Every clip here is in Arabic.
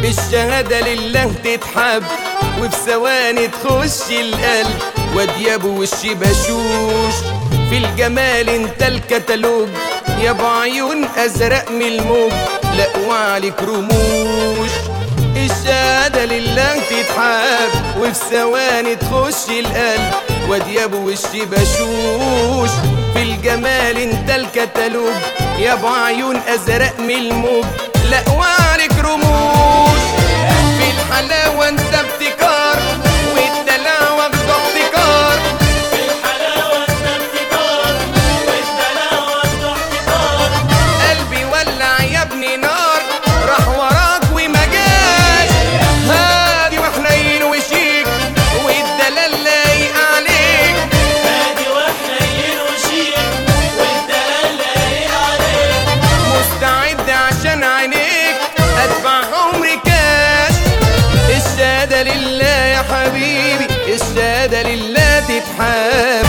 الشهادة لله تتحب وفي ثواني تخش القلب. وادياب وشي بشوش في الجمال انت الكتالوج، يا بعيون ازرق من الموج لا وعليك رموش. الشهادة لله تتحب وفي ثواني تخش القلب. وادياب وشي بشوش في الجمال انت الكتالوج، يا بعيون ازرق من الموج لا وعليك رموش. في الحلاوة انت ابتكار والدلع واخده احتكار. في الحلاوة انت ابتكار والدلع واخده احتكار. قلبي ولع يا ابني نار راح وراك وما جاش. هادي وحنين وشيك والدلال لايق عليك. هادي وحنين وشيك والدلال لايق عليك. مستعد عشان عينيك ادفع عمري كاش. الشهادة لله يا حبيبي، الشهادة لله تتحب.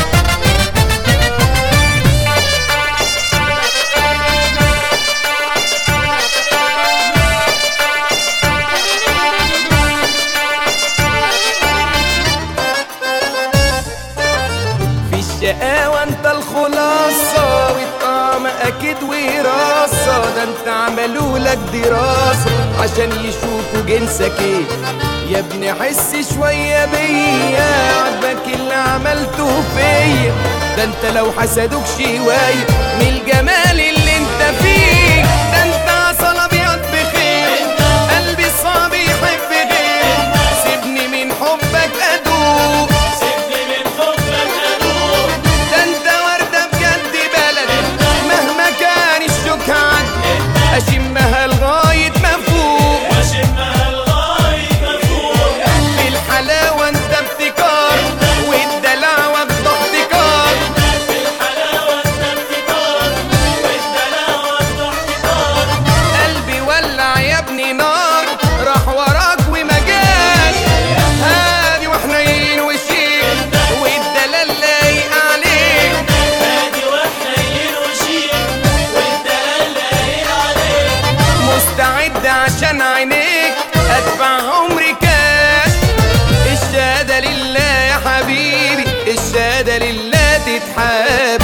الشقاوة انت الخلاصة والطعم اكيد وراثة. ده انت عملولك دراسة عشان يشوفوا جنسك ايه. يا ابني حس شوية بيا عجبك اللي عملته فيا. ده انت لو حسدوك شوية من الجمال اللي انت فيه. ده انت عسل ابيض بخير قلبي صعب يحب غير. سيبني من حبك ادوق، سيبني من حبك ادوق. ده انت وردة بجد بلد مهما كان الشوك عندي اشمها لغاية ما فوق. واشمها لغاية ما فوق. في الحلاوة انت ابتكار والدلع واخده احتكار. في الحلاوة انت ابتكار والدلع واخده احتكار. قلبي ولع يا ابني نار راح وراك وما جاش. هادي وحنين وشيك والدلال لايق عليك. هادي وحنين وشيك والدلال لايق عليك. مستعد عشان عينيك ادفع عمري كاش. الشهادة لله يا حبيبي، الشهادة لله تتحب.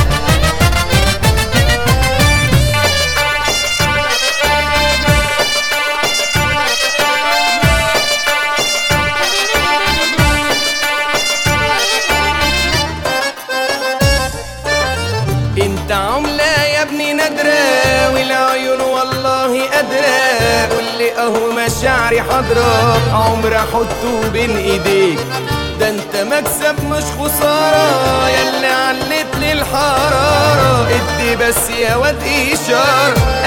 انت عملة يا ابني نادرة والعيون والله قادرة. قول لي اهو مشاعري حاضرة عمري احطه بين ايديك. ده انت مكسب مش خسارة ياللي علت لي الحرارة. ادي بس يا واد اشارة